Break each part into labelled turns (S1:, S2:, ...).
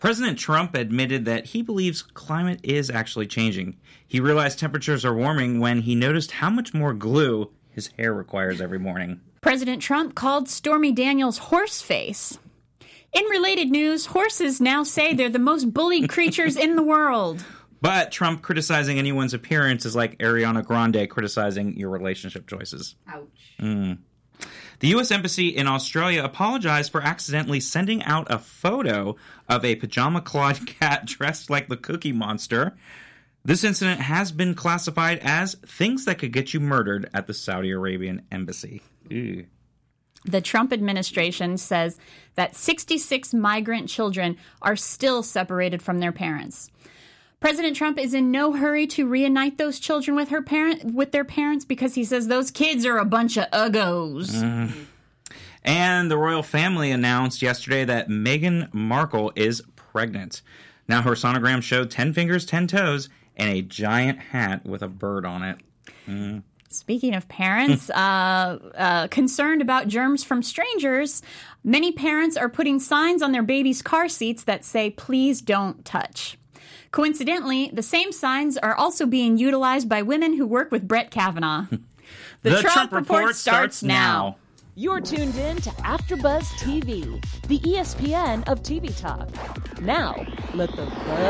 S1: President Trump admitted that he believes climate is actually changing. He realized temperatures are warming when he noticed how much more glue his hair requires every morning.
S2: President Trump called Stormy Daniels horse face. In related news, horses now say they're the most bullied creatures in the world.
S1: But Trump criticizing anyone's appearance is like Ariana Grande criticizing your relationship choices.
S3: Ouch.
S1: The U.S. Embassy in Australia apologized for accidentally sending out a photo of a pajama-clawed cat dressed like the Cookie Monster. This incident has been classified as things that could get you murdered at the Saudi Arabian embassy. Ew.
S2: The Trump administration says that 66 migrant children are still separated from their parents. President Trump is in no hurry to reunite those children with their parents because he says those kids are a bunch of uggos.
S1: And the royal family announced yesterday that Meghan Markle is pregnant. Now her sonogram showed 10 fingers, 10 toes, and a giant hat with a bird on it.
S2: Speaking of parents, concerned about germs from strangers, many parents are putting signs on their babies' car seats that say, "Please don't touch." Coincidentally, the same signs are also being utilized by women who work with Brett Kavanaugh.
S1: The Trump Report starts now.
S4: You're tuned in to AfterBuzz TV, the ESPN of TV talk. Now, let the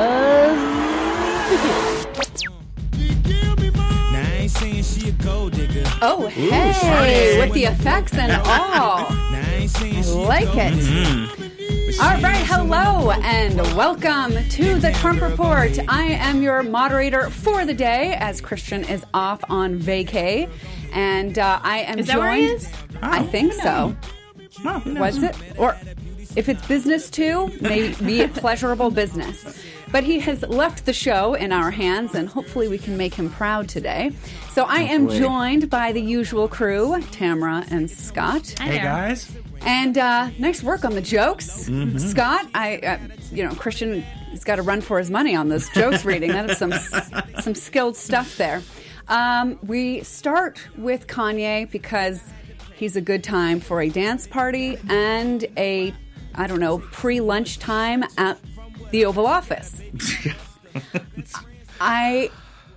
S4: buzz begin.
S3: Oh, hey, with the effects and all. I like it. All right, hello, and welcome to the Trump Report. I am your moderator for the day, as Christian is off on vacay, and I am
S2: Is
S3: joined.
S2: that where he is?
S3: I think so.
S1: Oh,
S3: Was it? Or if it's business too, maybe pleasurable business. But he has left the show in our hands, and hopefully we can make him proud today. So I am joined by the usual crew, Tamara and Scott.
S1: Hey, guys.
S3: And nice work on the jokes. Scott, Christian has got to run for his money on those jokes reading. That is some skilled stuff there. We start with Kanye because he's a good time for a dance party and a, pre-lunch time at the Oval Office. I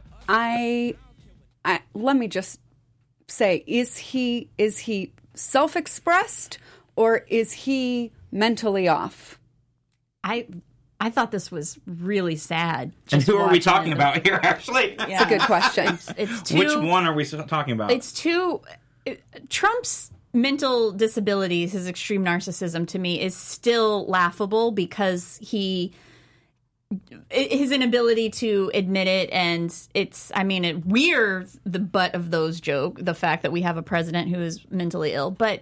S3: let me just say, is he self-expressed or is he mentally off?
S2: I thought this was really sad.
S1: And who are we talking about here, actually?
S3: That's a good question.
S2: It's too,
S1: Which one are we talking about?
S2: Trump's mental disabilities, his extreme narcissism, to me, is still laughable because his inability to admit it, and we're the butt of those jokes, the fact that we have a president who is mentally ill. But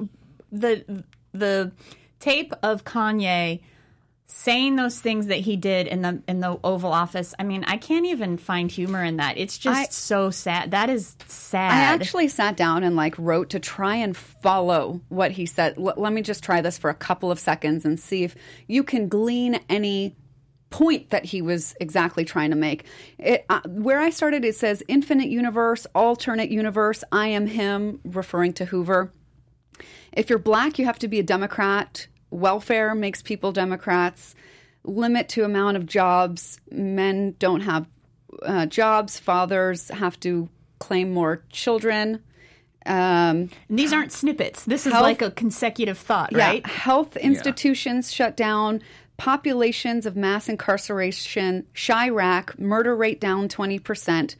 S2: the tape of Kanye saying those things that he did in the Oval Office, I can't even find humor in that. It's just so sad. That is sad.
S3: I actually sat down and wrote to try and follow what he said. Let me just try this for a couple of seconds and see if you can glean any point that he was exactly trying to make. Where I started, it says infinite universe, alternate universe, I am him, referring to Hoover. If you're black, you have to be a Democrat. Welfare makes people Democrats. Limit to amount of jobs. Men don't have jobs. Fathers have to claim more children.
S2: These aren't snippets. This is like a consecutive thought, right?
S3: Health institutions shut down. Populations of mass incarceration. Chirac. Murder rate down 20%.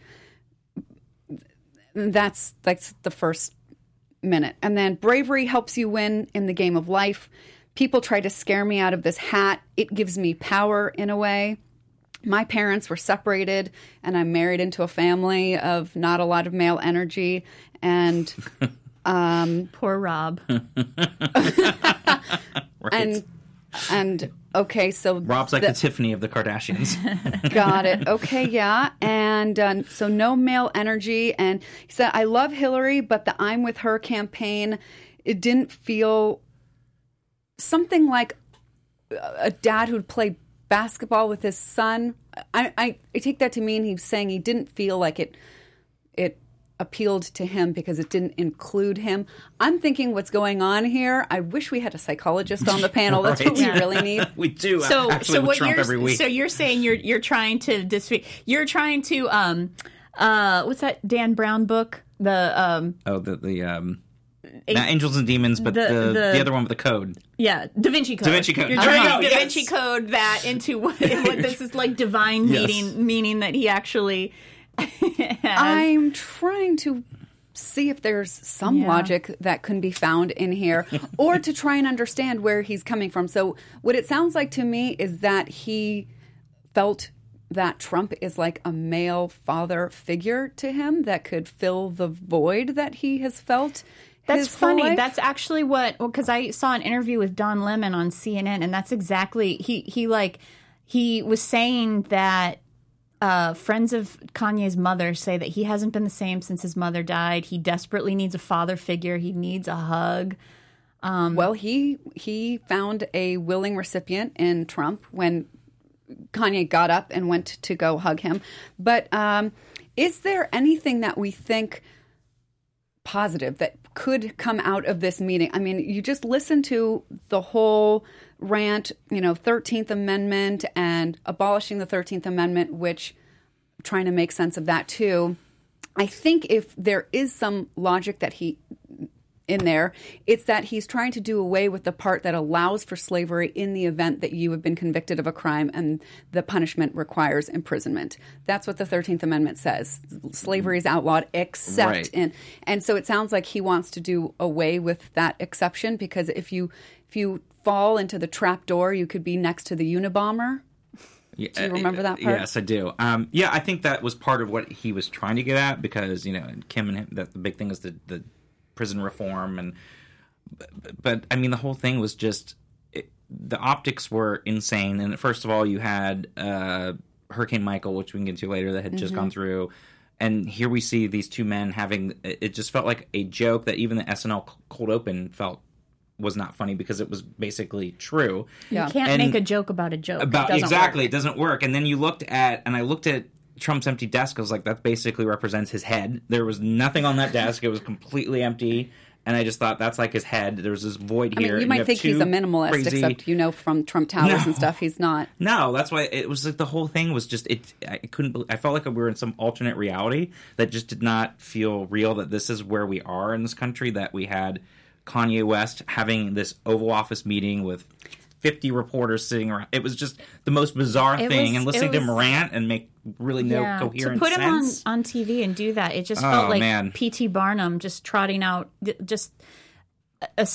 S3: That's the first minute. And then bravery helps you win in the game of life. People try to scare me out of this hat. It gives me power in a way. My parents were separated, and I'm married into a family of not a lot of male energy. And
S2: poor Rob.
S1: Right.
S3: And okay, so
S1: Rob's like the Tiffany of the Kardashians.
S3: Got it. Okay, yeah. And so no male energy. And he said, I love Hillary, but the I'm with her campaign, it didn't feel something like a dad who'd play basketball with his son. I take that to mean he's saying he didn't feel like it appealed to him because it didn't include him. I'm thinking what's going on here. I wish we had a psychologist on the panel. That's what we really need.
S1: We do.
S2: So,
S1: actually, with
S2: what
S1: Trump every week.
S2: So you're saying you're trying to you're trying to what's that Dan Brown book? The
S1: not Angels and Demons, but the other one with the code.
S2: Yeah, Da Vinci Code.
S1: Da Vinci Code.
S2: You're trying to Da Vinci Code that into what this is like divine meaning that he actually has.
S3: I'm trying to see if there's some logic that can be found in here, or to try and understand where he's coming from. So what it sounds like to me is that he felt that Trump is like a male father figure to him that could fill the void that he has felt.
S2: That's funny. That's actually because I saw an interview with Don Lemon on CNN, and that's exactly he was saying that friends of Kanye's mother say that he hasn't been the same since his mother died. He desperately needs a father figure. He needs a hug.
S3: Well, he found a willing recipient in Trump when Kanye got up and went to go hug him. But is there anything that we think positive that could come out of this meeting? I mean, you just listen to the whole rant, 13th Amendment and abolishing the 13th Amendment, which trying to make sense of that too. I think if there is some logic that in there, it's that he's trying to do away with the part that allows for slavery in the event that you have been convicted of a crime and the punishment requires imprisonment. That's what the 13th Amendment says. Slavery is outlawed except in. And so it sounds like he wants to do away with that exception, because if you fall into the trap door, you could be next to the Unabomber. Do you remember that part?
S1: Yes, I do. I think that was part of what he was trying to get at, because, Kim and him, the big thing is the prison reform, but I mean, the whole thing was just the optics were insane. And first of all, you had Hurricane Michael, which we can get to later, that had just gone through, and here we see these two men having it. Just felt like a joke that even the SNL cold open felt was not funny, because it was basically true.
S2: You can't make a joke about a joke.
S1: It doesn't work. And then I looked at Trump's empty desk. I was like, that basically represents his head. There was nothing on that desk. It was completely empty. And I just thought, that's like his head. There's this void here.
S3: You might think he's a minimalist, except, from Trump Towers and stuff, he's not.
S1: No, that's why it was like the whole thing was just, I felt like we were in some alternate reality that just did not feel real, that this is where we are in this country, that we had Kanye West having this Oval Office meeting with 50 reporters sitting around. It was just the most bizarre thing, and listening to him rant and make really no coherent sense. To put him
S2: on TV and do that, it just felt like P.T. Barnum just trotting out just a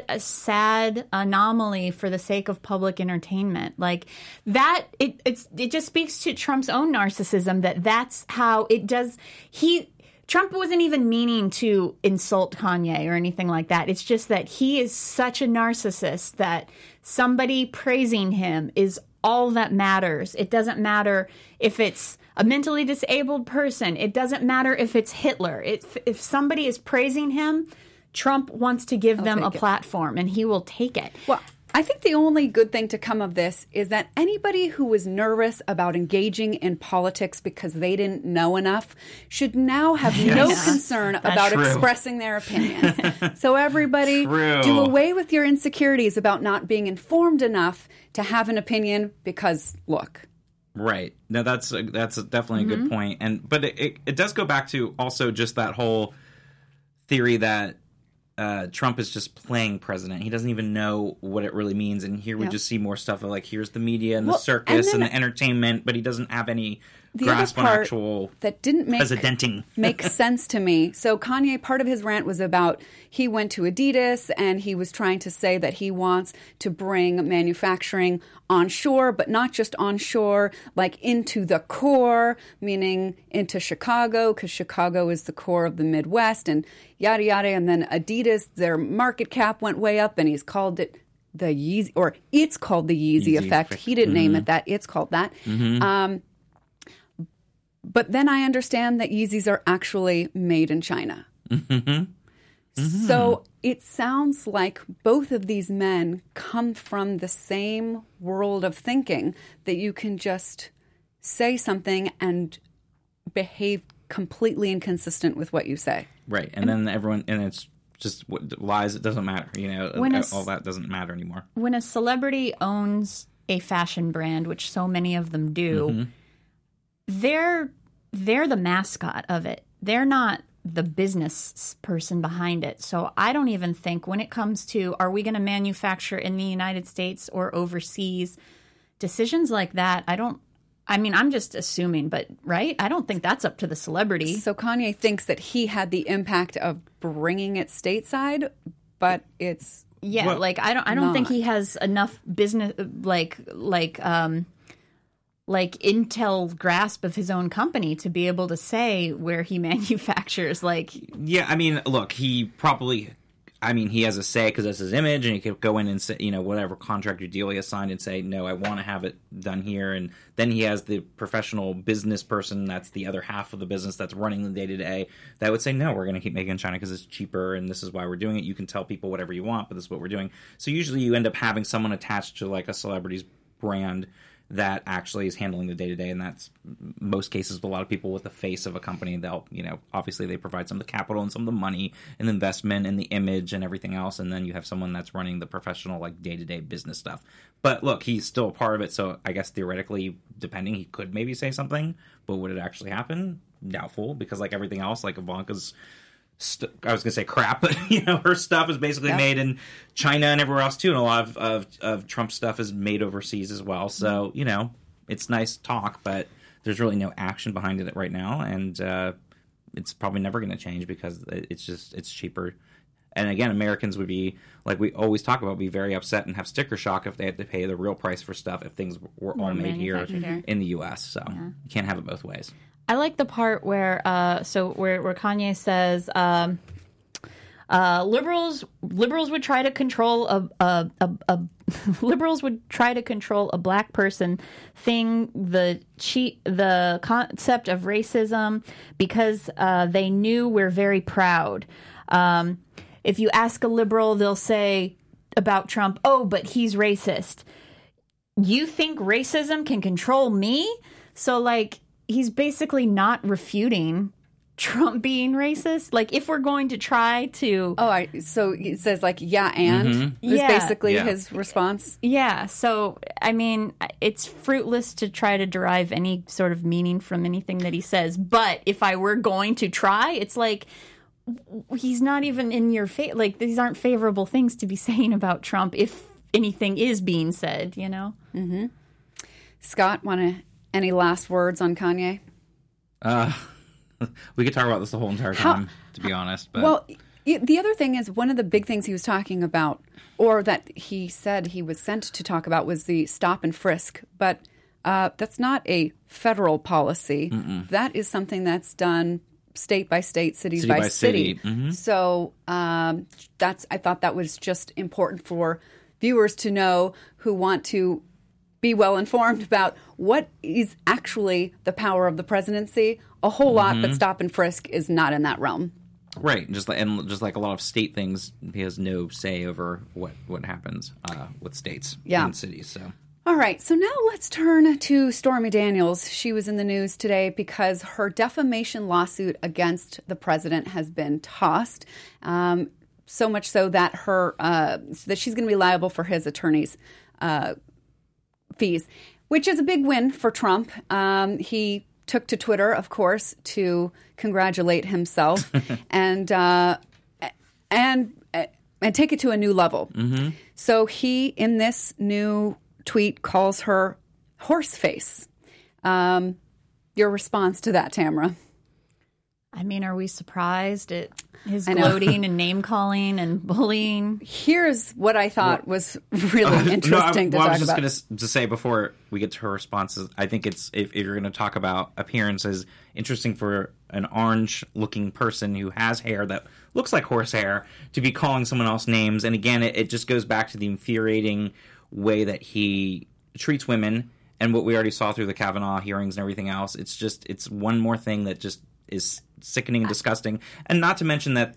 S2: sad anomaly for the sake of public entertainment. Like that, it just speaks to Trump's own narcissism, that's how it does. Trump wasn't even meaning to insult Kanye or anything like that. It's just that he is such a narcissist that somebody praising him is all that matters. It doesn't matter if it's a mentally disabled person. It doesn't matter if it's Hitler. If somebody is praising him, Trump wants to give them a platform, and he will take it.
S3: Well, I think the only good thing to come of this is that anybody who was nervous about engaging in politics because they didn't know enough should now have no concern about expressing their opinions. So everybody, do away with your insecurities about not being informed enough to have an opinion, because, look.
S1: Right. No, that's definitely a good point. But it does go back to also just that whole theory that Trump is just playing president. He doesn't even know what it really means. And here we just see more stuff of like, here's the media and the circus and the entertainment, but he doesn't have any grasp on actual
S3: that didn't
S1: presidenting.
S3: Make sense to me. So Kanye, part of his rant was about he went to Adidas and he was trying to say that he wants to bring manufacturing onshore, but not just onshore, like into the core, meaning into Chicago, because Chicago is the core of the Midwest, and yada, yada. And then Adidas, their market cap went way up, and he's called it the Yeezy, or it's called the Yeezy effect. He didn't name it that. It's called that. But then I understand that Yeezys are actually made in China. So it sounds like both of these men come from the same world of thinking, that you can just say something and behave completely inconsistent with what you say.
S1: Right. And then everyone, and it's just lies. It doesn't matter. All that doesn't matter anymore.
S2: When a celebrity owns a fashion brand, which so many of them do, they're the mascot of it. They're not the business person behind it. So I don't even think when it comes to, are we going to manufacture in the United States or overseas, decisions like that, I'm just assuming, but right? I don't think that's up to the celebrity.
S3: So Kanye thinks that he had the impact of bringing it stateside, but it's
S2: I don't think he has enough business like intel grasp of his own company to be able to say where he manufactures.
S1: Yeah, I mean, look, he has a say because that's his image, and he could go in and say, whatever contract or deal he has signed and say, no, I want to have it done here. And then he has the professional business person that's the other half of the business that's running the day-to-day that would say, no, we're going to keep making in China because it's cheaper and this is why we're doing it. You can tell people whatever you want, but this is what we're doing. So usually you end up having someone attached to like a celebrity's brand that actually is handling the day-to-day, and that's most cases with a lot of people with the face of a company. They'll, obviously they provide some of the capital and some of the money and the investment and the image and everything else, and then you have someone that's running the professional, like, day-to-day business stuff. But look, he's still a part of it, so I guess theoretically, depending, he could maybe say something, but would it actually happen? Doubtful, because like everything else, like Ivanka's I was going to say crap, but her stuff is basically made in China and everywhere else too, and a lot of Trump's stuff is made overseas as well. So it's nice talk, but there's really no action behind it right now, and it's probably never going to change because it's cheaper. And again, Americans would be, like we always talk about, be very upset and have sticker shock if they had to pay the real price for stuff if things were all made here in the U.S. So you can't have it both ways.
S2: I like the part where where Kanye says liberals would try to control liberals would try to control a black person thing, the concept of racism, because they knew we're very proud. If you ask a liberal, they'll say about Trump, "Oh, but he's racist." You think racism can control me? So like, he's basically not refuting Trump being racist. Like, if we're going to try to...
S3: so it says, like, is basically his response?
S2: Yeah, so, I mean, it's fruitless to try to derive any sort of meaning from anything that he says. But if I were going to try, it's like, he's not even in your face. Like, these aren't favorable things to be saying about Trump if anything is being said,
S3: Mm-hmm. Scott, any last words on Kanye?
S1: We could talk about this the whole entire time, to be honest. But.
S3: Well, the other thing is, one of the big things he was talking about, or that he said he was sent to talk about, was the stop and frisk. But that's not a federal policy. Mm-mm. That is something that's done state by state, city by city. Mm-hmm. So I thought that was just important for viewers to know who want to be well informed about what is actually the power of the presidency. A whole lot, but stop and frisk is not in that realm.
S1: Right, just like a lot of state things, he has no say over what happens with states and cities. So,
S3: all right, so now let's turn to Stormy Daniels. She was in the news today because her defamation lawsuit against the president has been tossed. So much so that that she's going to be liable for his attorney's fees, which is a big win for Trump. He took to Twitter, of course, to congratulate himself and take it to a new level. Mm-hmm. So he, in this new tweet, calls her horse face. Your response to that, Tamara?
S2: I mean, are we surprised at his gloating and name-calling and bullying?
S3: Here's what I thought was really interesting to talk about.
S1: I was just going to say before we get to her responses, I think it's, if you're going to talk about appearances, interesting for an orange-looking person who has hair that looks like horse hair to be calling someone else names. And again, it just goes back to the infuriating way that he treats women and what we already saw through the Kavanaugh hearings and everything else. It's one more thing that just is sickening and disgusting. And not to mention that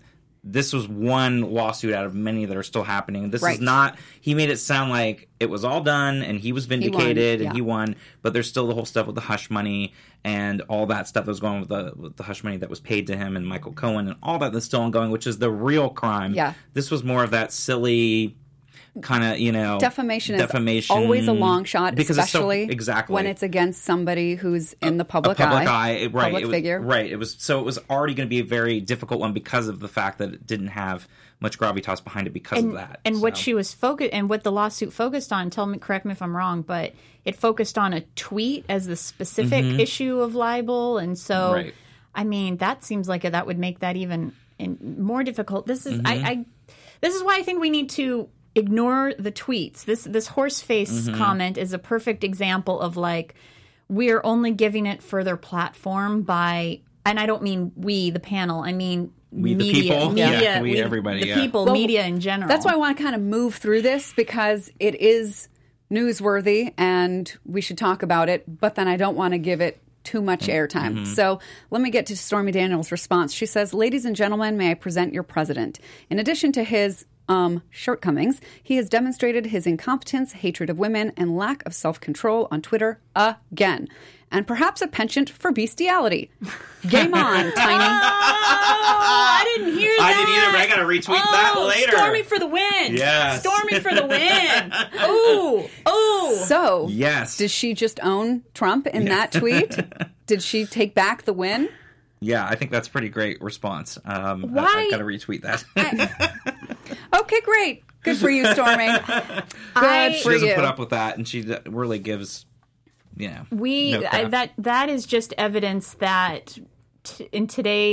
S1: this was one lawsuit out of many that are still happening. This
S3: Right.
S1: is not, he made it sound like it was all done and he was vindicated and
S3: yeah.
S1: he won, but there's still the whole stuff with the hush money and all that stuff that was going with the hush money that was paid to him and Michael Cohen and all that that's still ongoing, which is the real crime.
S3: Yeah.
S1: This was more of that silly kind of,
S3: Defamation is always a long shot,
S1: because
S3: especially
S1: it's so, exactly.
S3: when it's against somebody who's in the public
S1: public
S3: eye.
S1: right?
S3: Public figure.
S1: Right. It was already going to be a very difficult one because of the fact that it didn't have much gravitas behind it because of that.
S2: And what
S1: So.
S2: she was focused, and what the lawsuit focused on, correct me if I'm wrong, but it focused on a tweet as the specific issue of libel, and so,
S1: Right.
S2: I mean, that seems like that would make that even more difficult. This is this is why I think we need to ignore the tweets. This horse face comment is a perfect example of like, we're only giving it further platform by, and I don't mean we, the panel, I mean
S1: We the
S2: media,
S1: people?
S2: media,
S1: Yeah, we everybody,
S2: the
S1: yeah.
S2: people,
S3: Well,
S2: media in general.
S3: That's why I want to kind of move through this, because it is newsworthy and we should talk about it, but then I don't want to give it too much airtime. So let me get to Stormy Daniels' response. She says, "Ladies and gentlemen, may I present your president. In addition to his shortcomings, he has demonstrated his incompetence, hatred of women, and lack of self-control on Twitter again. And perhaps a penchant for bestiality. Game on, Tiny."
S2: Oh, I didn't hear that.
S1: I didn't either, but I got to retweet that later.
S2: Stormy for the win.
S1: Yes.
S2: Stormy for the win. Ooh. Ooh.
S3: So,
S1: Yes.
S3: did she just own Trump in that tweet? Did she take back the win?
S1: Yeah, I think that's a pretty great response. I
S2: Why-
S1: got to retweet that.
S3: Okay, great. Good for you, Stormy. Good
S1: She
S3: for
S1: doesn't
S3: you.
S1: put up with that, and she really gives, no crap.
S2: That is just evidence that in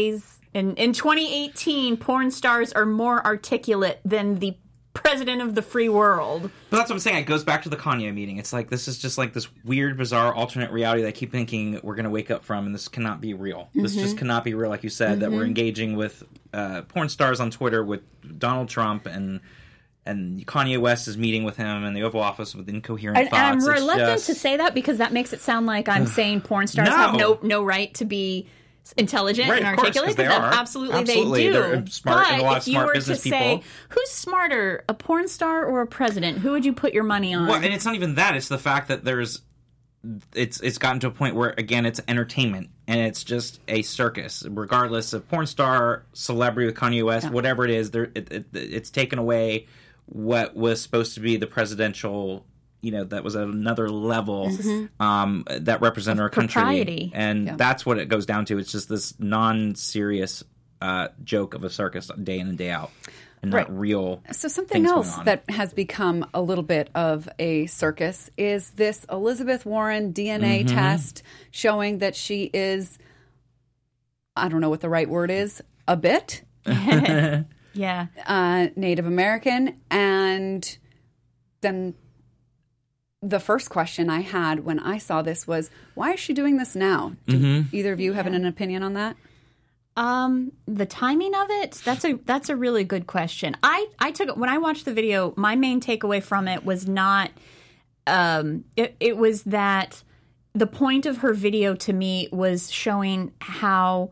S2: 2018, porn stars are more articulate than the president of the free world.
S1: But that's what I'm saying. It goes back to the Kanye meeting. It's like, this is just like this weird, bizarre, alternate reality that I keep thinking we're going to wake up from, and this cannot be real. This just cannot be real, like you said, that we're engaging with porn stars on Twitter with Donald Trump, and Kanye West is meeting with him in the Oval Office with incoherent
S2: And
S1: thoughts.
S2: I'm
S1: It's
S2: reluctant
S1: just-
S2: to say that because that makes it sound like I'm saying porn stars
S1: No.
S2: have no right to be intelligent
S1: Right,
S2: and
S1: of course,
S2: articulate,
S1: 'cause they are.
S2: absolutely they
S1: Absolutely.
S2: do.
S1: They're smart,
S2: but
S1: and a lot of
S2: if you
S1: smart
S2: were
S1: business
S2: to say,
S1: people.
S2: who's smarter, a porn star or a president? Who would you put your money on?
S1: Well, and it's not even that. It's the fact that it's gotten to a point where, again, it's entertainment, and it's just a circus. Regardless of porn star, celebrity with Kanye West, whatever it is, it's taken away what was supposed to be the presidential, that was at another level that represented our country.
S2: Propriety.
S1: And that's what it goes down to. It's just this non-serious joke of a circus day in and day out, and not real.
S3: So something
S1: things going
S3: else
S1: on.
S3: that has become a little bit of a circus is this Elizabeth Warren DNA test showing that she is, I don't know what the right word is, a bit
S2: yeah.
S3: Native American. And then the first question I had when I saw this was, why is she doing this now? Do either of you have an opinion on that?
S2: The timing of it, that's a really good question. I took, when I watched the video, my main takeaway from it was not it was that the point of her video to me was showing how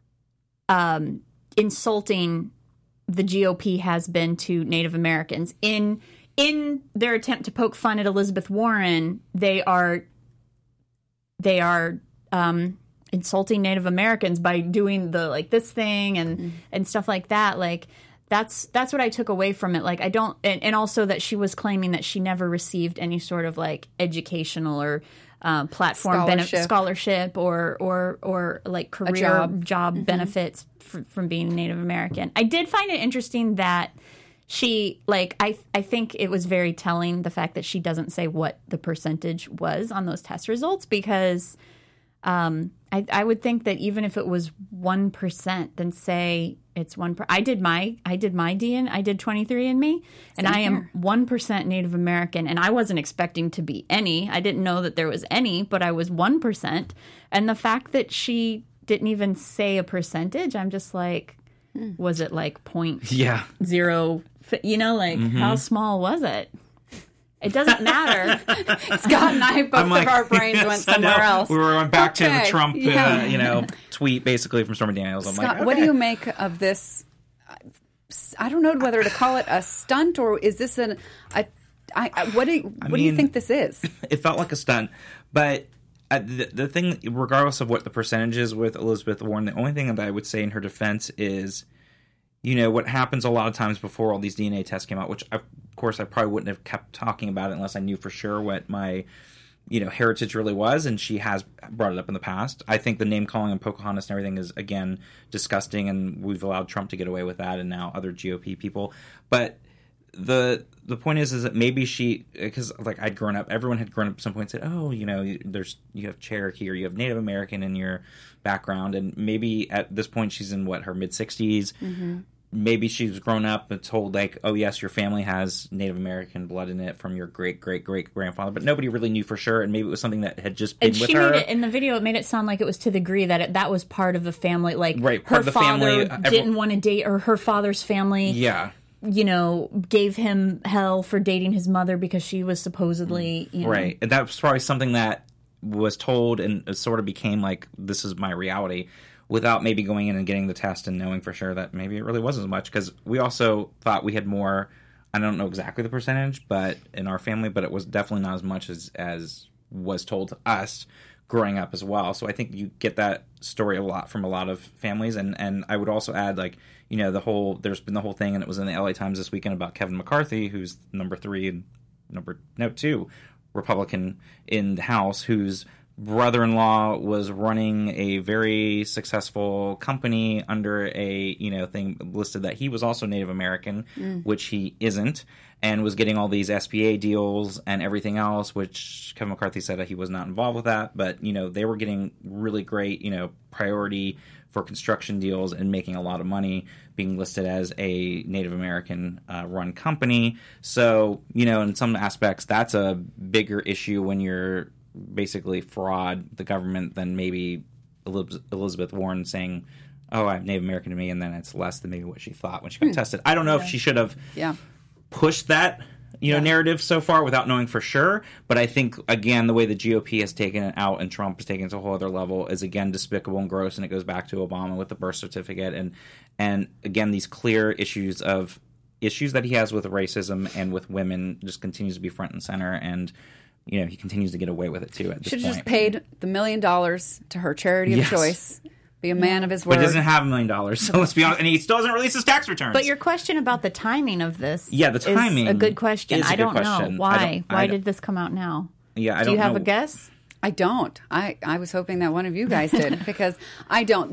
S2: insulting the GOP has been to Native Americans. In their attempt to poke fun at Elizabeth Warren, they are insulting Native Americans by doing the this thing and stuff like that. Like that's what I took away from it. Like I don't, and also that she was claiming that she never received any sort of educational or platform scholarship or like career job benefits from being a Native American. I did find it interesting that she, I think it was very telling, the fact that she doesn't say what the percentage was on those test results, because I would think that even if it was 1%, then say it's 1%. I did my DNA. I did 23andMe, and I am 1% Native American, and I wasn't expecting to be any. I didn't know that there was any, but I was 1%. And the fact that she didn't even say a percentage, I'm just like, was it point
S1: Yeah.
S2: 0? How small was it? It doesn't matter.
S3: Scott and I, both of our brains went somewhere else.
S1: We were going back to the
S3: Okay,
S1: Trump, tweet basically from Stormy Daniels. I'm
S3: Scott,
S1: like,
S3: what do
S1: okay.
S3: you make of this? I don't know whether to call it a stunt or is this what do you think this is?
S1: It felt like a stunt, but the thing, regardless of what the percentage is with Elizabeth Warren, the only thing that I would say in her defense is, what happens a lot of times before all these DNA tests came out, which of course I probably wouldn't have kept talking about it unless I knew for sure what my heritage really was, and she has brought it up in the past. I think the name calling on Pocahontas and everything is, again, disgusting, and we've allowed Trump to get away with that, and now other GOP people. But the point is that maybe she, because I'd grown up, everyone had grown up at some point and said, oh, you have Cherokee or you have Native American in your background, and maybe at this point she's in her mid-60s. Mm-hmm. Maybe she's grown up and told, oh, yes, your family has Native American blood in it from your great-great-great-grandfather, but nobody really knew for sure, and maybe it was something that had just been with her.
S2: And she made it, in the video, it made it sound like it was to the degree that that was part of the family.
S1: Right,
S2: her father didn't want to date, or her father's family gave him hell for dating his mother because she was supposedly,
S1: Right, and that was probably something that was told and it sort of became this is my reality, without maybe going in and getting the test and knowing for sure that maybe it really wasn't as much. Because we also thought we had more, I don't know exactly the percentage, but in our family, but it was definitely not as much as was told to us growing up as well. So I think you get that story a lot from a lot of families. And I would also add, there's been the whole thing, and it was in the LA Times this weekend, about Kevin McCarthy, who's number 3 and 2 Republican in the House, whose brother-in-law was running a very successful company under a thing listed that he was also Native American, which he isn't, and was getting all these SBA deals and everything else, which Kevin McCarthy said that he was not involved with that, but they were getting really great priority for construction deals and making a lot of money, being listed as a Native American run company. So in some aspects that's a bigger issue when you're basically fraud the government than maybe Elizabeth Warren saying, oh, I'm Native American to me, and then it's less than maybe what she thought when she got tested. I don't know if she should have pushed that narrative so far without knowing for sure, but I think, again, the way the GOP has taken it out and Trump has taken it to a whole other level is, again, despicable and gross, and it goes back to Obama with the birth certificate and again, these clear issues that he has with racism and with women just continues to be front and center, and he continues to get away with it, too, at this point.
S3: Should have just paid the $1 million to her charity of choice. Be a man of his word.
S1: But he doesn't have $1 million, so let's be honest. And he still doesn't release his tax returns.
S2: But your question about the timing of this
S1: the timing
S2: is a good question. I don't know. Why? Why
S1: did
S2: this come out now?
S1: Yeah, I don't know.
S2: Do you have a guess?
S3: I don't. I was hoping that one of you guys did, because I don't.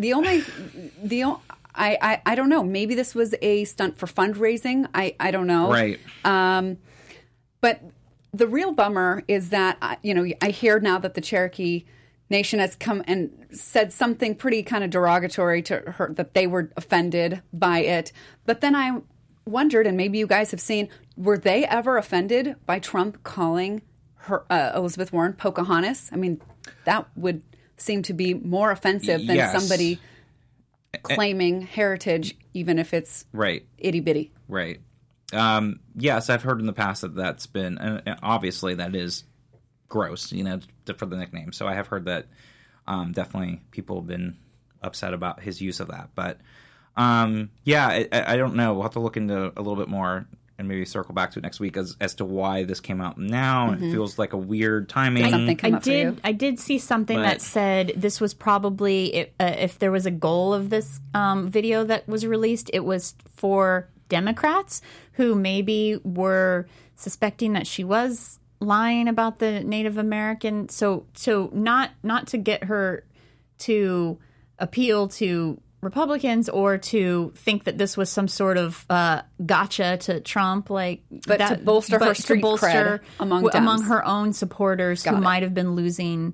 S3: I don't know. Maybe this was a stunt for fundraising. I don't know.
S1: Right.
S3: But the real bummer is that, I hear now that the Cherokee Nation has come and said something pretty kind of derogatory to her, that they were offended by it. But then I wondered, and maybe you guys have seen, were they ever offended by Trump calling her Elizabeth Warren Pocahontas? I mean, that would seem to be more offensive than somebody claiming heritage, even if it's itty bitty.
S1: Right. Yes, I've heard in the past that that's been, and obviously that is gross, for the nickname. So I have heard that definitely people have been upset about his use of that. But I don't know. We'll have to look into a little bit more and maybe circle back to it next week as to why this came out now. Mm-hmm. It feels like a weird timing.
S2: I did see something that said this was probably, if there was a goal of this video that was released, it was for Democrats who maybe were suspecting that she was lying about the Native American. So not to get her to appeal to Republicans or to think that this was some sort of gotcha to Trump, to
S3: bolster her street cred
S2: among her own supporters who might have been losing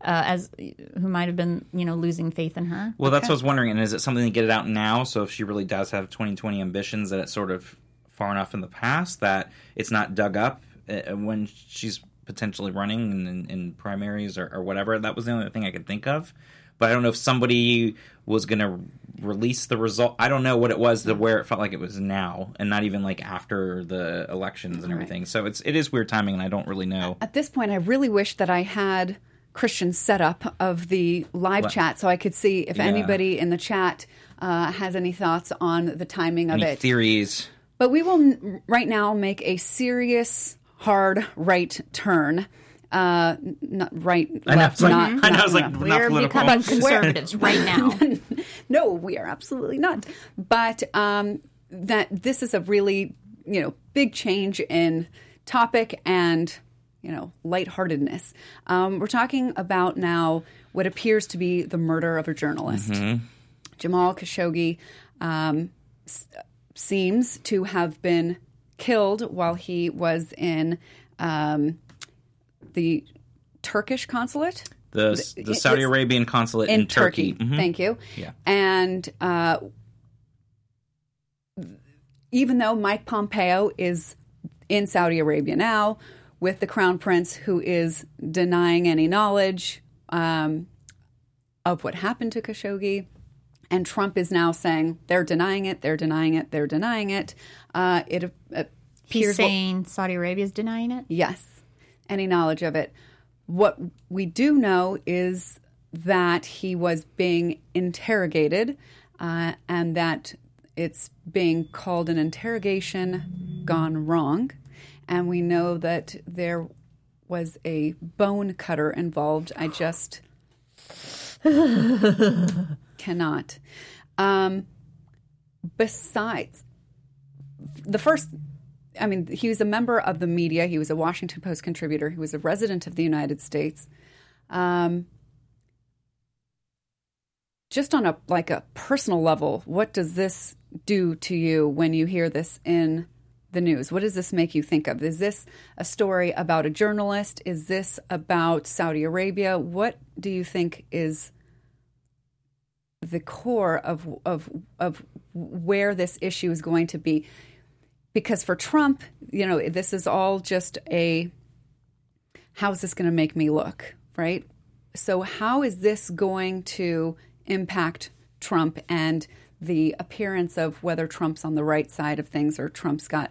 S2: losing faith in her.
S1: Well, that's what I was wondering. And is it something to get it out now? So if she really does have 2020 ambitions, that it's sort of far enough in the past that it's not dug up when she's potentially running in primaries or whatever. That was the only thing I could think of. But I don't know if somebody was going to release the result. I don't know what it was to where it felt like it was now and not even after the elections and everything. So it is weird timing, and I don't really know.
S3: At this point, I really wish that I had Christian setup of the live chat so I could see if anybody in the chat has any thoughts on the timing of
S1: Any
S3: it.
S1: theories?
S3: But we will right now make a serious, hard right turn. Not right, left, not.
S1: I know, it's like
S2: We're
S1: not political.
S2: becoming conservatives right now.
S3: No, we are absolutely not. But that this is a really, big change in topic and, lightheartedness. We're talking about now what appears to be the murder of a journalist. Jamal Khashoggi seems to have been killed while he was in the Turkish consulate.
S1: The Saudi Arabian consulate in Turkey.
S3: Thank you.
S1: Yeah.
S3: And even though Mike Pompeo is in Saudi Arabia now with the Crown Prince, who is denying any knowledge of what happened to Khashoggi, and Trump is now saying they're denying it, they're denying it, they're denying it. It appears
S2: He's saying Saudi Arabia is denying it?
S3: Yes. Any knowledge of it. What we do know is that he was being interrogated and that it's being called an interrogation gone wrong. And we know that there was a bone cutter involved. I just cannot. Besides, the first... he was a member of the media. He was a Washington Post contributor. He was a resident of the United States. Just on a personal level, what does this do to you when you hear this in the news? What does this make you think of? Is this a story about a journalist? Is this about Saudi Arabia? What do you think is the core of where this issue is going to be? Because for Trump, this is all just how is this going to make me look, right? So how is this going to impact Trump and the appearance of whether Trump's on the right side of things or Trump's got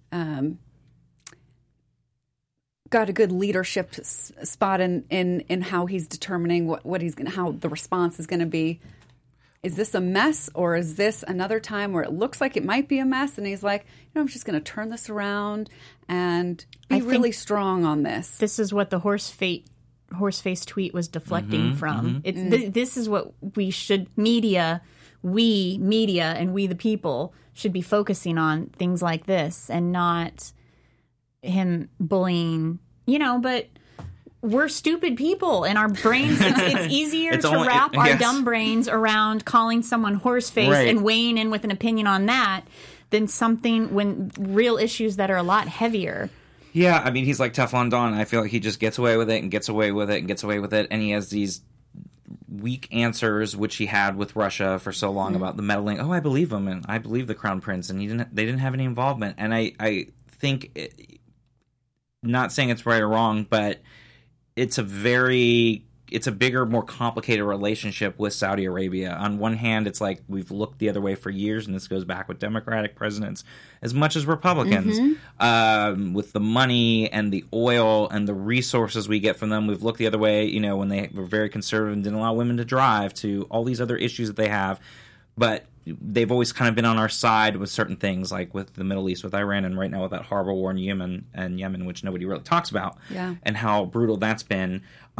S3: a good leadership spot in how he's determining what he's going, how the response is going to be. Is this a mess, or is this another time where it looks like it might be a mess? And he's like, I'm just going to turn this around and be really strong on this.
S2: This is what the horseface tweet was deflecting from. This is what we should media and we the people should be focusing on, things like this, and not him bullying. But we're stupid people, and our brains, it's easier to wrap our dumb brains around calling someone horseface and weighing in with an opinion on that than something when real issues that are a lot heavier.
S1: Yeah, he's like Teflon Don. I feel like he just gets away with it and gets away with it and gets away with it, and he has these weak answers, which he had with Russia for so long about the meddling. Oh, I believe him, and I believe the Crown Prince, and they didn't have any involvement. And I think, not saying it's right or wrong, but it's a bigger, more complicated relationship with Saudi Arabia. On one hand, it's like we've looked the other way for years, and this goes back with Democratic presidents as much as Republicans. With the money and the oil and the resources we get from them, we've looked the other way, when they were very conservative and didn't allow women to drive, to all these other issues that they have. But they've always kind of been on our side with certain things, like with the Middle East, with Iran, and right now with that horrible war in Yemen, which nobody really talks about, and how brutal that's been.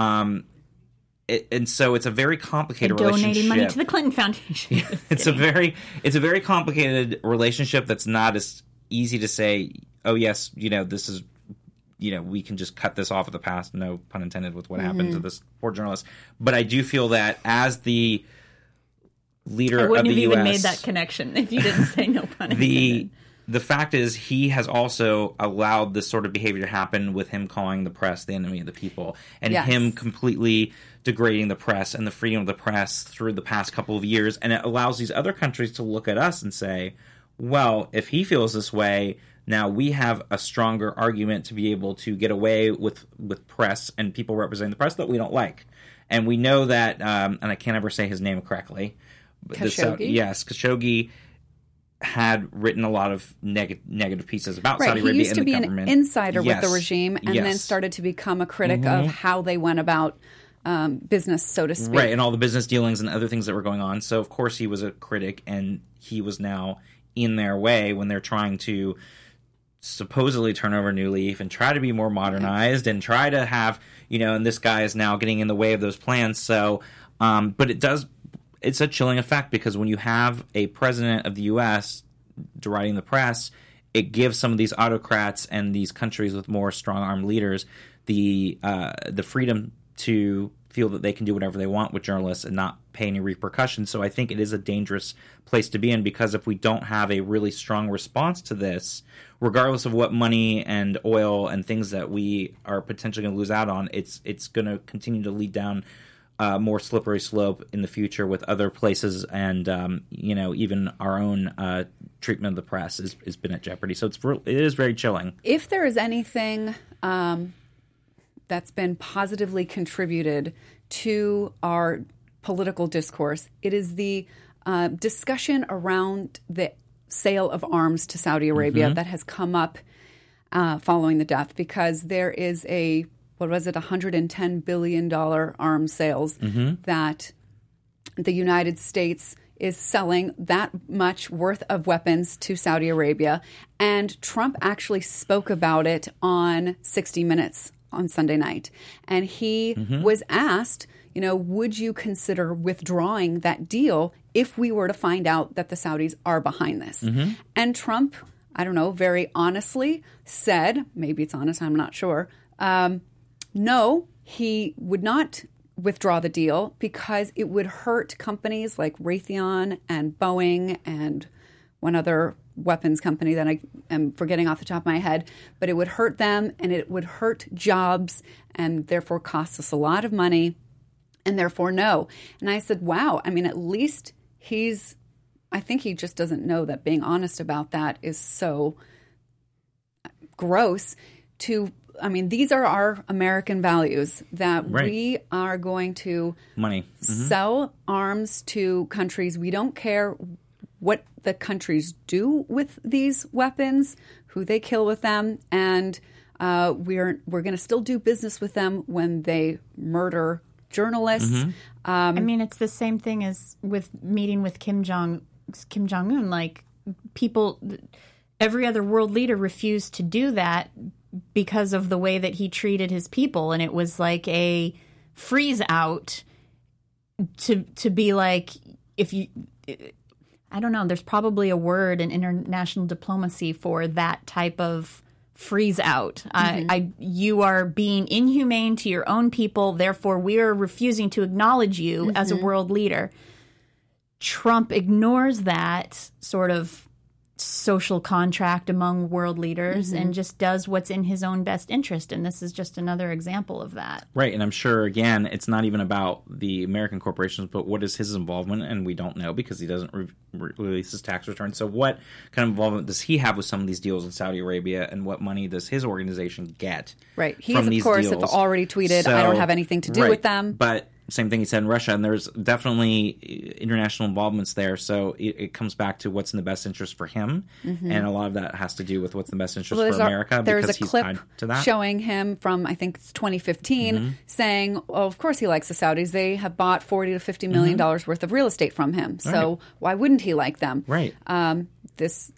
S1: And so it's a very complicated relationship.
S2: Donating money to the Clinton Foundation.
S1: It's a very complicated relationship that's not as easy to say, oh yes, this is, we can just cut this off of the past, no pun intended, with what happened to this poor journalist. But I do feel that as the leader of the U.S.
S2: I wouldn't have even made that connection if you didn't say no pun intended.
S1: The fact is, he has also allowed this sort of behavior to happen with him calling the press the enemy of the people, and him completely degrading the press and the freedom of the press through the past couple of years. And it allows these other countries to look at us and say, well, if he feels this way, now we have a stronger argument to be able to get away with press and people representing the press that we don't like. And we know that, and I can't ever say his name correctly.
S3: Khashoggi?
S1: Yes, Khashoggi had written a lot of negative pieces about Saudi Arabia and the government.
S3: He used to be an insider with the regime and then started to become a critic of how they went about business, so to speak.
S1: Right, and all the business dealings and other things that were going on. So, of course, he was a critic, and he was now in their way when they're trying to supposedly turn over a new leaf and try to be more modernized and try to have, and this guy is now getting in the way of those plans. So, but it's a chilling effect, because when you have a president of the U.S. deriding the press, it gives some of these autocrats and these countries with more strong-armed leaders the freedom to feel that they can do whatever they want with journalists and not pay any repercussions. So I think it is a dangerous place to be in, because if we don't have a really strong response to this, regardless of what money and oil and things that we are potentially going to lose out on, it's going to continue to lead down more slippery slope in the future with other places, and even our own treatment of the press has been at jeopardy. So it is very chilling.
S3: If there is anything that's been positively contributed to our political discourse, it is the discussion around the sale of arms to Saudi Arabia that has come up following the death, because there is $110 billion arms sales that the United States is selling that much worth of weapons to Saudi Arabia. And Trump actually spoke about it on 60 Minutes on Sunday night. And he was asked, would you consider withdrawing that deal if we were to find out that the Saudis are behind this? And Trump, I don't know, very honestly said, maybe it's honest, I'm not sure, no, he would not withdraw the deal because it would hurt companies like Raytheon and Boeing and one other weapons company that I am forgetting off the top of my head, but it would hurt them and it would hurt jobs and therefore cost us a lot of money, and therefore no. And I said, wow, I mean, at least I think he just doesn't know that being honest about that is so gross these are our American values that we are going to sell arms to countries. We don't care what the countries do with these weapons, who they kill with them, and we're going to still do business with them when they murder journalists.
S2: It's the same thing as with meeting with Kim Jong-un. Like, people, every other world leader refused to do that because of the way that he treated his people, and it was like a freeze out to be like, if you, I don't know, there's probably a word in international diplomacy for that type of freeze out. You are being inhumane to your own people, therefore we are refusing to acknowledge you as a world leader. Trump ignores that sort of social contract among world leaders and just does what's in his own best interest. And this is just another example of that.
S1: Right. And I'm sure, again, it's not even about the American corporations, but what is his involvement? And we don't know because he doesn't release his tax return. So what kind of involvement does he have with some of these deals in Saudi Arabia, and what money does his organization get?
S3: Right. He's,
S1: from
S3: of
S1: these
S3: course,
S1: deals?
S3: have already tweeted, I don't have anything to do with them.
S1: But same thing he said in Russia, and there's definitely international involvements there. So it comes back to what's in the best interest for him, and a lot of that has to do with what's in the best interest for America.
S3: There's
S1: because
S3: a clip
S1: he's tied to that.
S3: showing him from, I think it's 2015, saying, well, of course he likes the Saudis. They have bought $40 to $50 million worth of real estate from him. So why wouldn't he like them?
S1: Right.
S3: This,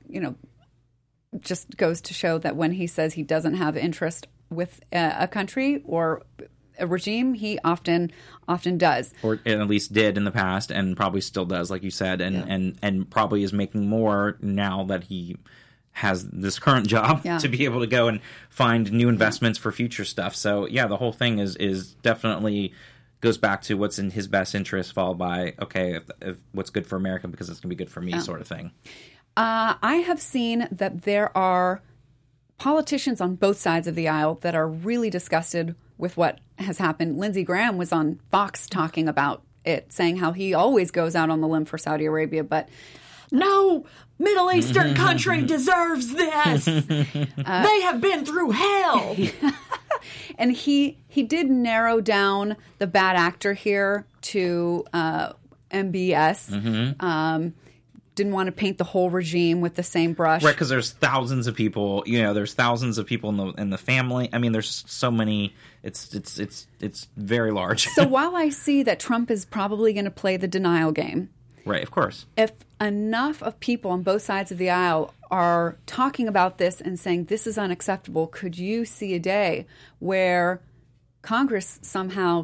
S3: just goes to show that when he says he doesn't have interest with a country or a regime, he often does,
S1: or at least did in the past, and probably still does, like you said, and probably is making more now that he has this current job to be able to go and find new investments for future stuff. So the whole thing is definitely goes back to what's in his best interest, followed by if what's good for America because it's going to be good for me, sort of thing.
S3: I have seen that there are politicians on both sides of the aisle that are really disgusted with what has happened. Lindsey Graham was on Fox talking about it, saying how he always goes out on the limb for Saudi Arabia, but
S2: no Middle Eastern country deserves this. They have been through hell.
S3: And he did narrow down the bad actor here to MBS. didn't want to paint the whole regime with the same brush.
S1: Right, because there's thousands of people. There's thousands of people in the family. I mean, there's so many. It's very large.
S3: So while I see that Trump is probably going to play the denial game,
S1: right, of course.
S3: if enough of people on both sides of the aisle are talking about this and saying this is unacceptable, could you see a day where Congress somehow,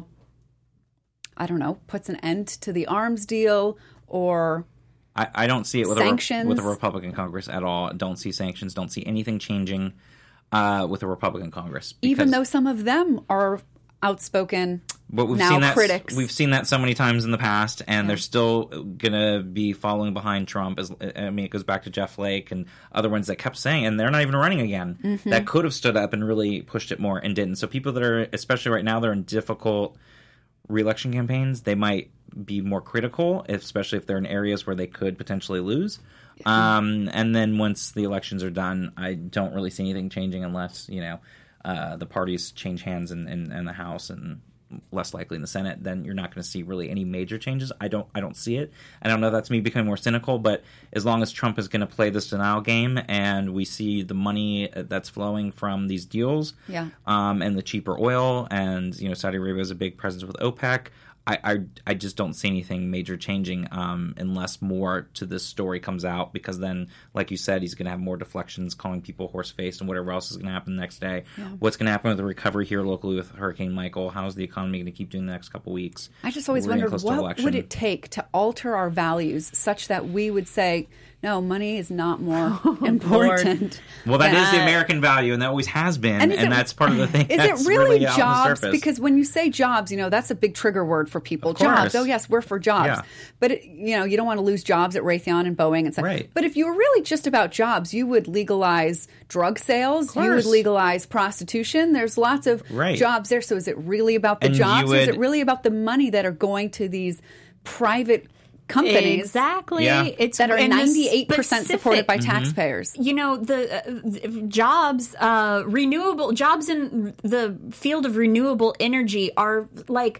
S3: I don't know, puts an end to the arms deal or
S1: I don't see it with
S3: sanctions?
S1: with a Republican Congress at all. Don't see sanctions. Don't see anything changing with a Republican Congress.
S3: Even though some of them are outspoken
S1: but
S3: critics.
S1: We've seen that so many times in the past, and they're still going to be following behind Trump. It goes back to Jeff Flake and other ones that kept saying, and they're not even running again, that could have stood up and really pushed it more and didn't. So people that are, especially right now, they're in difficult re-election campaigns, they might be more critical, especially if they're in areas where they could potentially lose. And then once the elections are done, I don't really see anything changing unless, the parties change hands in the House and less likely in the Senate. Then you're not going to see really any major changes. I don't see it. I don't know if that's me becoming more cynical, but as long as Trump is going to play this denial game and we see the money that's flowing from these deals, and the cheaper oil, and Saudi Arabia has a big presence with OPEC, I just don't see anything major changing unless more to this story comes out, because then, like you said, he's going to have more deflections, calling people horse-faced and whatever else is going to happen the next day. Yeah. What's going to happen with the recovery here locally with Hurricane Michael? How's the economy going to keep doing the next couple weeks?
S3: I just always wondered, what would it take to alter our values such that we would say, no, money is not more important.
S1: Well, that is the American value, and that always has been, and that's part of the thing.
S3: Is it really jobs? Because when you say jobs, that's a big trigger word for people. Jobs. Oh, yes, we're for jobs. Yeah. But, you don't want to lose jobs at Raytheon and Boeing and stuff.
S1: Right.
S3: But if you were really just about jobs, you would legalize drug sales. You would legalize prostitution. There's lots of jobs there. So is it really about the jobs? Or is it really about the money that are going to these private companies?
S2: Exactly.
S1: Yeah.
S3: It's that are 98% supported by taxpayers.
S2: The jobs, renewable jobs in the field of renewable energy are like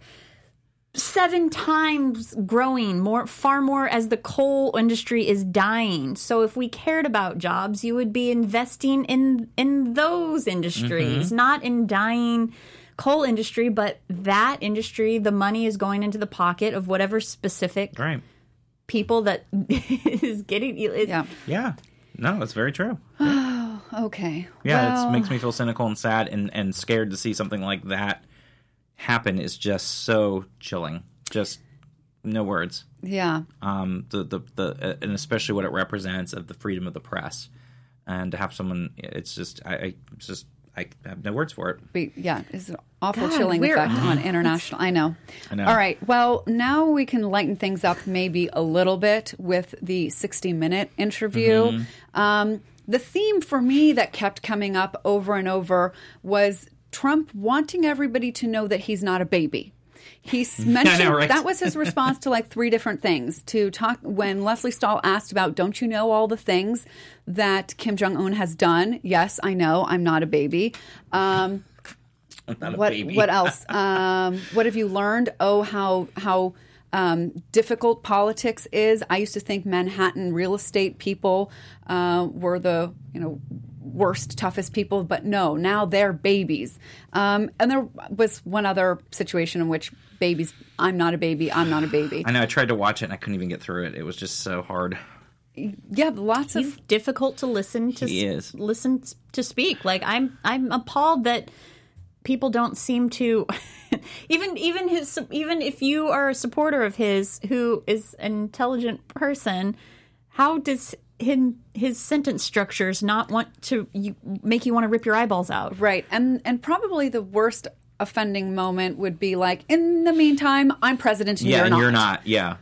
S2: 7 times growing, far more as the coal industry is dying. So if we cared about jobs, you would be investing in those industries, not in dying coal industry, but that industry. The money is going into the pocket of whatever specific people that is getting it.
S1: Yeah. No, it's very true.
S3: Oh, okay.
S1: Yeah, it makes me feel cynical and sad and scared to see something like that happen. Is just so chilling. Just no words.
S3: Yeah.
S1: And especially what it represents of the freedom of the press, and to have someone, it's just I have no words for it.
S3: It's an awful chilling effect on international. I know. All right. Well, now we can lighten things up maybe a little bit with the 60-minute interview. The theme for me that kept coming up over and over was Trump wanting everybody to know that he's not a baby. He's mentioned that was his response to like 3 different things. To talk when Lesley Stahl asked about, don't you know all the things that Kim Jong-un has done? Yes, I know. I'm not a baby.
S1: I'm not a baby.
S3: What else? What have you learned? Oh, how difficult politics is. I used to think Manhattan real estate people were the worst, toughest people, but no, now they're babies. And there was one other situation in which babies, I'm not a baby.
S1: I know, I tried to watch it and I couldn't even get through it. It was just so hard.
S3: Yeah,
S2: He's difficult to listen to.
S1: He is.
S2: Listen to speak. Like I'm appalled that people don't seem to even if you are a supporter of his who is an intelligent person, how does his sentence structures not want to make you want to rip your eyeballs out?
S3: Right. And probably the worst offending moment would be like, in the meantime, I'm president and you're not.
S1: You're not. Yeah.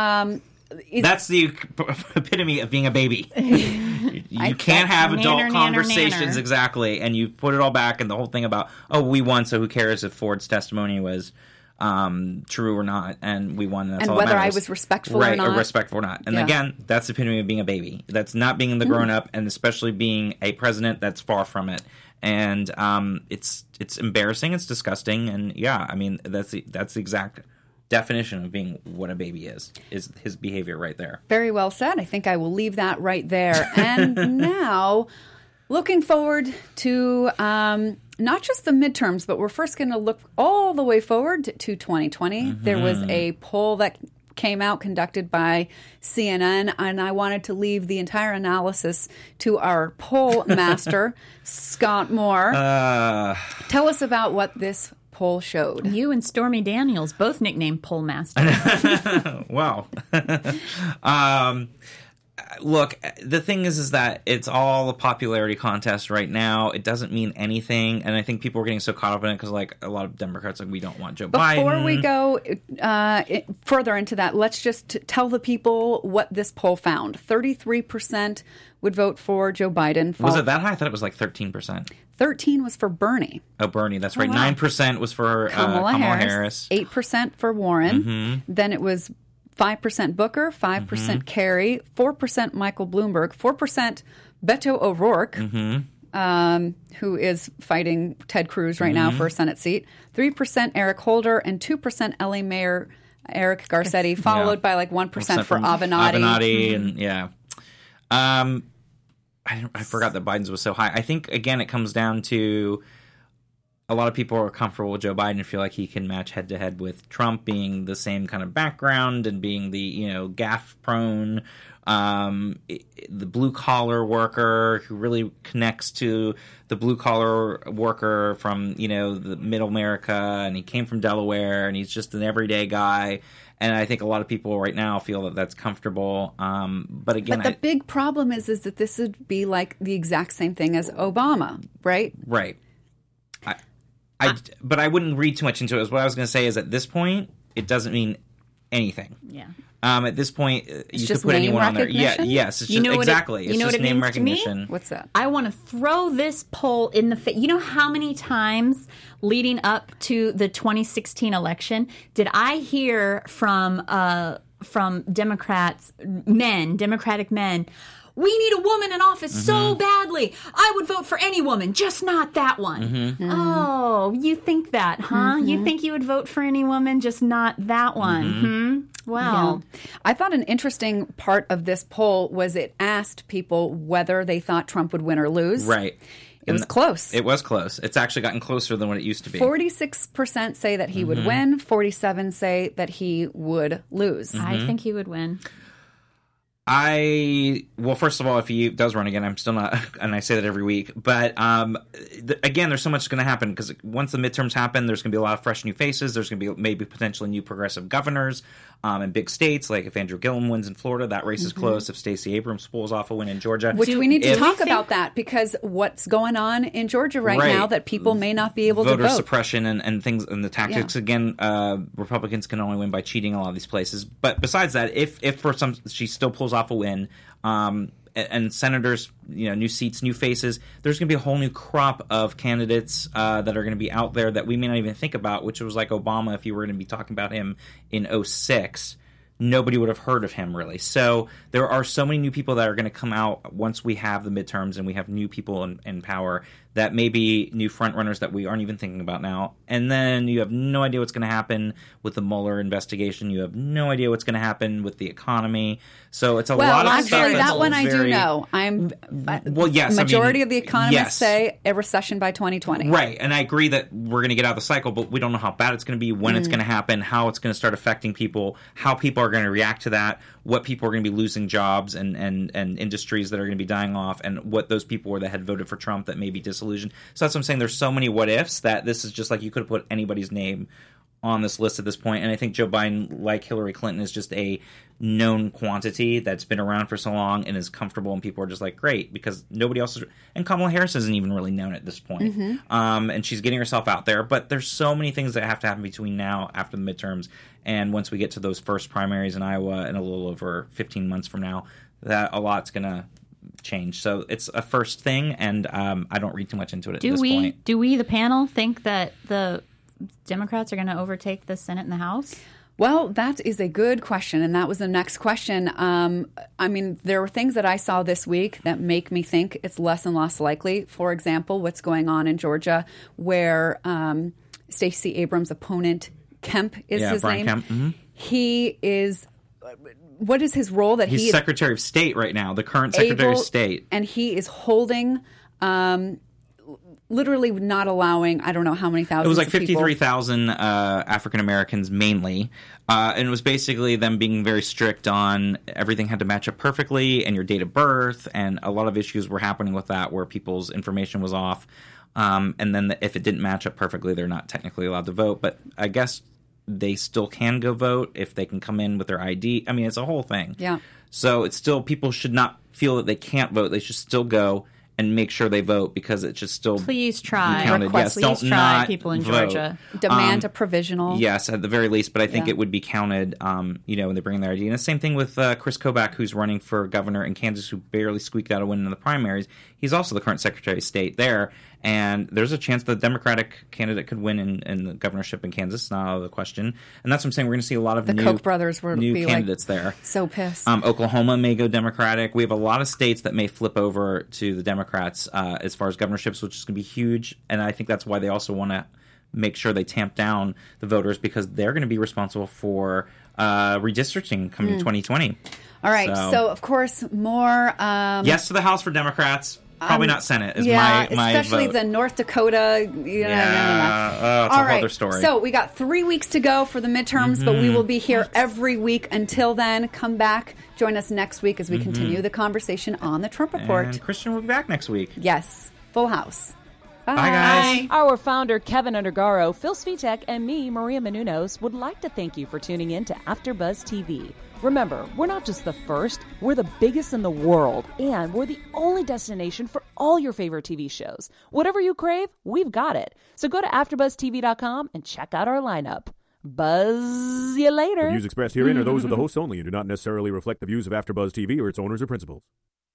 S1: That's the epitome of being a baby. You can't have adult conversations, exactly, and you put it all back, and the whole thing about, we won, so who cares if Ford's testimony was true or not, and we won. That's
S3: and
S1: all
S3: whether
S1: that
S3: I
S1: matters.
S3: Was respectful or not.
S1: Right, or respectful or not. And again, that's the epitome of being a baby. That's not being the grown-up, and especially being a president, that's far from it. And it's embarrassing, it's disgusting, and I mean, that's the exact definition of being what a baby is his behavior right there.
S3: Very well said. I think I will leave that right there. And now, looking forward to not just the midterms, but we're first going to look all the way forward to 2020. There was a poll that came out conducted by CNN, and I wanted to leave the entire analysis to our poll master, Scott Moore. Tell us about what this poll showed.
S2: You and Stormy Daniels, both nicknamed Poll Master.
S1: Wow. Look, the thing is that it's all a popularity contest right now. It doesn't mean anything, and I think people are getting so caught up in it because, like, a lot of Democrats, like, we don't want Joe Biden.
S3: Before we go further into that, let's just tell the people what this poll found. 33% would vote for Joe Biden.
S1: Was it that high? I thought it was like 13%.
S3: 13 was for Bernie.
S1: Oh, Bernie, that's right.
S3: wow.
S1: 9% was for
S3: Kamala
S1: Harris.
S3: 8% for Warren. Then it was 5% Booker, 5% Kerry, 4% Michael Bloomberg, 4% Beto O'Rourke, who is fighting Ted Cruz right now for a Senate seat, 3% Eric Holder, and 2% LA Mayor Eric Garcetti, followed by like 1% for Avenatti.
S1: And yeah. I forgot that Biden's was so high. I think, again, it comes down to a lot of people are comfortable with Joe Biden and feel like he can match head-to-head with Trump, being the same kind of background and being the, gaffe-prone, the blue-collar worker who really connects to the blue-collar worker from, the middle America, and he came from Delaware, and he's just an everyday guy. And I think a lot of people right now feel that that's comfortable. But again,
S3: the big problem is that this would be like the exact same thing as Obama, right?
S1: Right. But I wouldn't read too much into it. What I was going to say is at this point, it doesn't mean anything.
S2: Yeah.
S1: At this point, you could put
S3: name
S1: anyone on there. Yeah,
S3: recognition?
S1: yes. It's just exactly. It's just name recognition.
S3: What's that?
S2: I want to throw this poll in the face. You know how many times leading up to the 2016 election did I hear from Democratic men, we need a woman in office so badly. I would vote for any woman, just not that one. Oh, you think that, huh? You think you would vote for any woman, just not that one? Wow.
S3: Yeah. I thought an interesting part of this poll was it asked people whether they thought Trump would win or lose.
S1: Right.
S3: It was close.
S1: It was close. It's actually gotten closer than what it used to be.
S3: 46% say that he would win. 47% say that he would lose.
S2: I think he would win.
S1: Well, first of all, if he does run again, I'm still not, and I say that every week, but again, there's so much going to happen because once the midterms happen, there's going to be a lot of fresh new faces. There's going to be maybe potentially new progressive governors in big states. Like if Andrew Gillum wins in Florida, that race is close. If Stacey Abrams pulls off a win in Georgia.
S3: Which we need to talk about that because what's going on in Georgia right now that people may not be able to vote.
S1: Voter suppression and things and the tactics. Yeah. Again, Republicans can only win by cheating a lot of these places. But besides that, if for some she still pulls off a win, and senators, new seats, new faces, there's going to be a whole new crop of candidates that are going to be out there that we may not even think about, which was like Obama. If you were going to be talking about him in 2006, nobody would have heard of him really. So there are so many new people that are going to come out once we have the midterms and we have new people in power that may be new frontrunners that we aren't even thinking about now. And then you have no idea what's going to happen with the Mueller investigation. You have no idea what's going to happen with the economy. So it's a lot of stuff.
S3: Well, actually, that one
S1: I
S3: do know.
S1: Yes.
S3: Majority of the economists say a recession by 2020.
S1: Right. And I agree that we're going to get out of the cycle, but we don't know how bad it's going to be, when it's going to happen, how it's going to start affecting people, how people are going to react to that, what people are going to be losing jobs and industries that are going to be dying off, and what those people were that had voted for Trump that may be disillusioned. So that's what I'm saying. There's so many what ifs that this is just like you could have put anybody's name on this list at this point. And I think Joe Biden, like Hillary Clinton, is just a known quantity that's been around for so long and is comfortable, and people are just like, great, because nobody else is. And Kamala Harris isn't even really known at this point. And she's getting herself out there. But there's so many things that have to happen between now, after the midterms, and once we get to those first primaries in Iowa in a little over 15 months from now, that a lot's going to change. So it's a first thing, and I don't read too much into it at this point.
S2: Do we, the panel, think that the Democrats are going to overtake the Senate and the House?
S3: Well, that is a good question, and that was the next question. I mean, there were things that I saw this week that make me think it's less and less likely. For example, what's going on in Georgia, where Stacey Abrams' opponent Kemp is his
S1: Brian
S3: name.
S1: Kemp. Mm-hmm.
S3: He is. What is his role? That
S1: He's
S3: he is
S1: Secretary of State right now, the current Secretary of State.
S3: And he is holding, literally not allowing, I don't know how many thousands.
S1: It was like
S3: of people.
S1: 53,000 African Americans mainly. And it was basically them being very strict on everything had to match up perfectly and your date of birth. And a lot of issues were happening with that where people's information was off. And then if it didn't match up perfectly, they're not technically allowed to vote. But I guess they still can go vote if they can come in with their ID. I mean, it's a whole thing.
S3: Yeah.
S1: So it's still, people should not feel that they can't vote. They should still go and make sure they vote because it should still
S2: Please try.
S1: be counted. Yes,
S2: Please
S1: don't
S2: try,
S1: not
S2: people in
S1: vote.
S2: Georgia.
S3: Demand a provisional.
S1: Yes, at the very least, but I think
S3: Yeah.
S1: it would be counted, when they bring in their ID. And the same thing with Chris Kobach, who's running for governor in Kansas, who barely squeaked out a win in the primaries. He's also the current Secretary of State there, and there's a chance the Democratic candidate could win in the governorship in Kansas, not out of the question. And that's what I'm saying. We're going to see a lot of
S3: The Koch brothers will
S1: new
S3: be
S1: candidates there.
S3: So pissed.
S1: Oklahoma may go Democratic. We have a lot of states that may flip over to the Democrats as far as governorships, which is going to be huge. And I think that's why they also want to make sure they tamp down the voters because they're going to be responsible for redistricting coming 2020.
S3: All right. So of course, more.
S1: Yes to the House for Democrats. Probably not Senate is
S3: yeah,
S1: my
S3: especially
S1: vote.
S3: the North Dakota.
S1: It's a whole other story.
S3: So we got 3 weeks to go for the midterms, but we will be here every week. Until then, come back. Join us next week as we continue the conversation on the Trump Report.
S1: And Christian will be back next week.
S3: Yes. Full house.
S1: Bye, guys.
S4: Our founder, Kevin Undergaro, Phil Svitek, and me, Maria Menounos, would like to thank you for tuning in to AfterBuzz TV. Remember, we're not just the first, we're the biggest in the world, and we're the only destination for all your favorite TV shows. Whatever you crave, we've got it. So go to AfterBuzzTV.com and check out our lineup. Buzz you later.
S5: The views expressed herein are those of the hosts only and do not necessarily reflect the views of AfterBuzz TV or its owners or principals.